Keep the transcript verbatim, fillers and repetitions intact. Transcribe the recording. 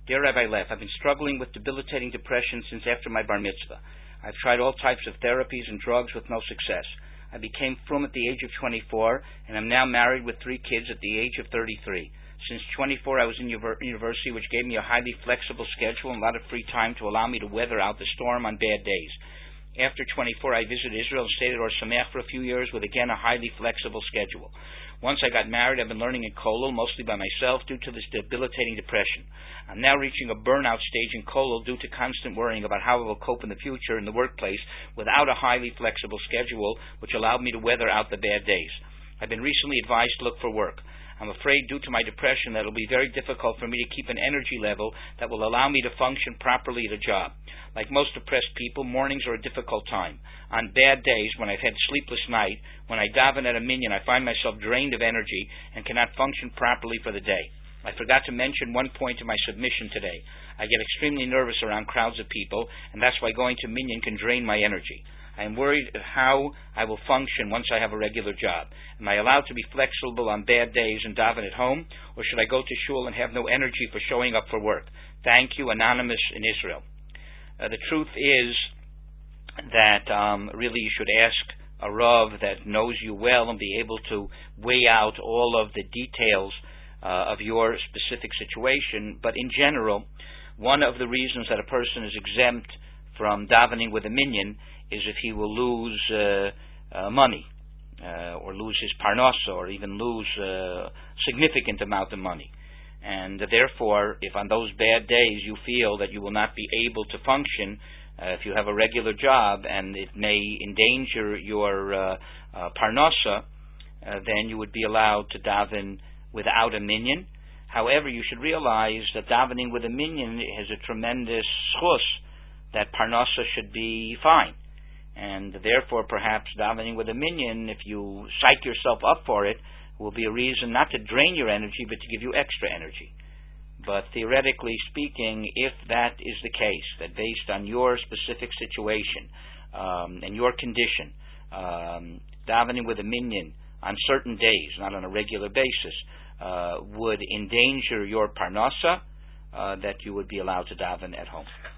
Dear Rabbi Leff, I've been struggling with debilitating depression since after my bar mitzvah. I've tried all types of therapies and drugs with no success. I became frum at the age of twenty-four, and I'm now married with three kids at the age of thirty-three. Since twenty-four, I was in university, which gave me a highly flexible schedule and a lot of free time to allow me to weather out the storm on bad days. After twenty-four, I visited Israel and stayed at Or Sameach for a few years with, again, a highly flexible schedule. Once I got married, I've been learning in Kollel, mostly by myself, due to this debilitating depression. I'm now reaching a burnout stage in Kollel due to constant worrying about how I will cope in the future in the workplace without a highly flexible schedule, which allowed me to weather out the bad days. I've been recently advised to look for work. I'm afraid due to my depression that it will be very difficult for me to keep an energy level that will allow me to function properly at a job. Like most depressed people, mornings are a difficult time. On bad days, when I've had sleepless night, when I daven at a minyan, I find myself drained of energy and cannot function properly for the day. I forgot to mention one point in my submission today. I get extremely nervous around crowds of people, and that's why going to minyan can drain my energy. I am worried how I will function once I have a regular job. Am I allowed to be flexible on bad days and daven at home, or should I go to shul and have no energy for showing up for work? Thank you, Anonymous in Israel. Uh, the truth is that um, really you should ask a Rav that knows you well and be able to weigh out all of the details uh, of your specific situation. But in general, one of the reasons that a person is exempt from davening with a minyan is if he will lose uh, uh, money, uh, or lose his parnasa, or even lose a significant amount of money. And uh, therefore, if on those bad days you feel that you will not be able to function, uh, if you have a regular job and it may endanger your uh, uh, parnasa, uh, then you would be allowed to daven without a minyan. However, you should realize that davening with a minyan has a tremendous schus, that parnasa should be fine. And therefore, perhaps davening with a minyan, if you psych yourself up for it, will be a reason not to drain your energy, but to give you extra energy. But theoretically speaking, if that is the case, that based on your specific situation um, and your condition, um, davening with a minyan on certain days, not on a regular basis, uh, would endanger your parnasa, uh, that you would be allowed to daven at home.